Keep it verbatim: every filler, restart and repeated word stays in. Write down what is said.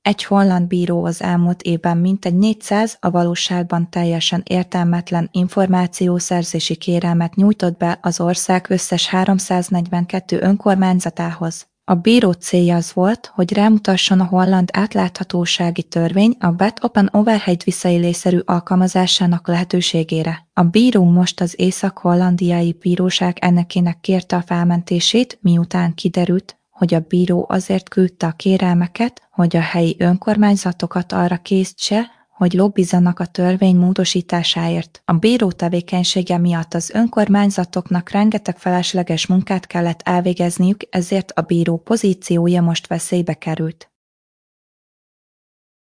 Egy holland bíró az elmúlt évben mintegy négyszáz, a valóságban teljesen értelmetlen információszerzési kérelmet nyújtott be az ország összes háromszáznegyvenkettő önkormányzatához. A bíró célja az volt, hogy rámutasson a holland átláthatósági törvény a Bat Open Overhead visszaélésszerű alkalmazásának lehetőségére. A bíró most az észak-hollandiai bíróság elnökének kérte a felmentését, miután kiderült, hogy a bíró azért küldte a kérelmeket, hogy a helyi önkormányzatokat arra késztse, hogy lobbizzanak a törvény módosításáért. A bíró tevékenysége miatt az önkormányzatoknak rengeteg felesleges munkát kellett elvégezniük, ezért a bíró pozíciója most veszélybe került.